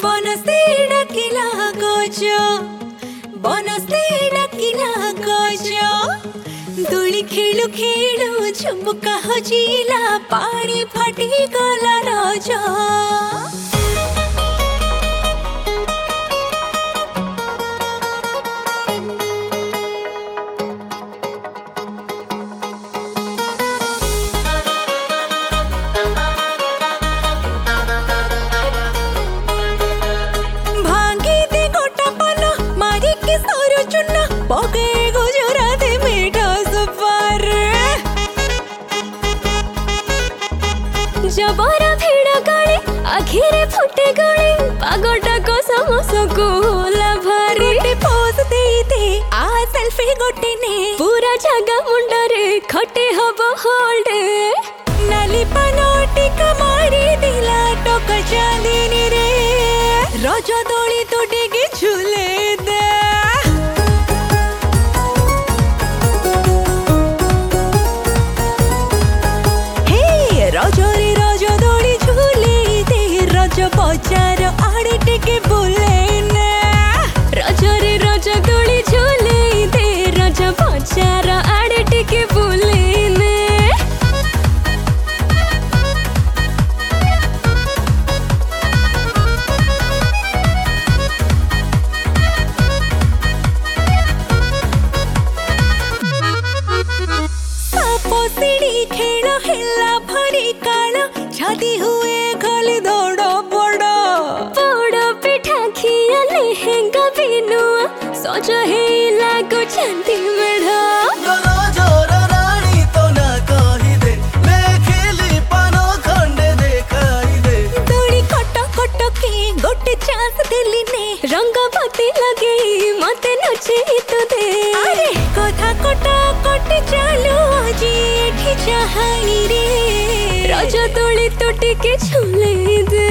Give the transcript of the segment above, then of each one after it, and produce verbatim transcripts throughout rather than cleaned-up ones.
बनस्ते डाकिला गज बनस्ते डाकिला गज दुली खेलु खेलु झुमुका हजिला पानी फाटी गला रज जबरा भिड़ा गाड़ी आखिरे फुटे गली पागोटा को समोसा को होला भारी गोटे पोज दे दे आ सेल्फी गोटे ने पूरा जगह मुंडरे खटे हबो होल्ड नाली पनोटी कमारी दिला टोक चांदनी रे रज दोली तो डेगे झूले दे बजार आड़े टिके बुले ने रज रे रज दोली झूले दे रज बजार आड़े टिके बुले ने सापो सीढ़ी खेल हेला भरी काल छाती हुए खाली दौड़ लहंगा बिनुआ सज हेला को चंदी मेढ़ा जोर रानी तो ना कही दे मैं खेली पानो खंडे देखाई दे दोड़ी कट कट के गोटे चांस दिली ने रंग बत्ती लगे मते नचे तो दे अरे कथा कट कट चालू आज एठी चाहानी रे रज दोली तो टिके झूले दे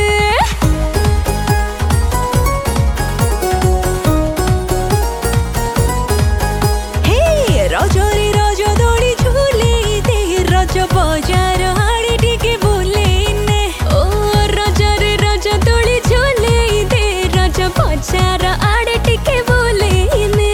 बजार आड़े टिके बुले ने ओ रज रे रज दोली झूले दे रज बजार आड़े टिके बुले ने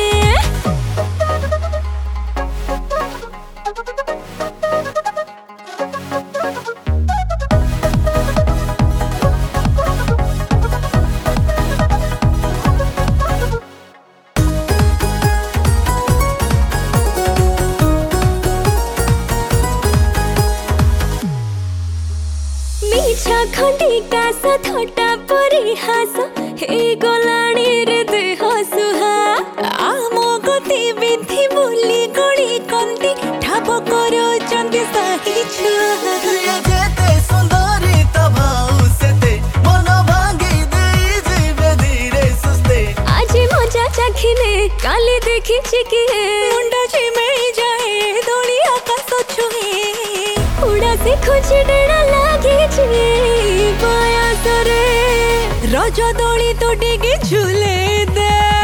मीठा खंडी का थोटा परी हास हे गलाणी रे देह सुहा आमो गति विधि बोली गली कंदी ठाप करो चंदी साही छुआ जेते सुंदरी तभाउ सेते मन भांगी देई जीवे धीरे सुस्ते आज मजा चाखिने काली देखी चिकिए मुंडा चिमे जाए दोली आकाश छुए उड़ा से खुच डेरा लागे जे बयास रे रज दोली तो डेगे झूले दे।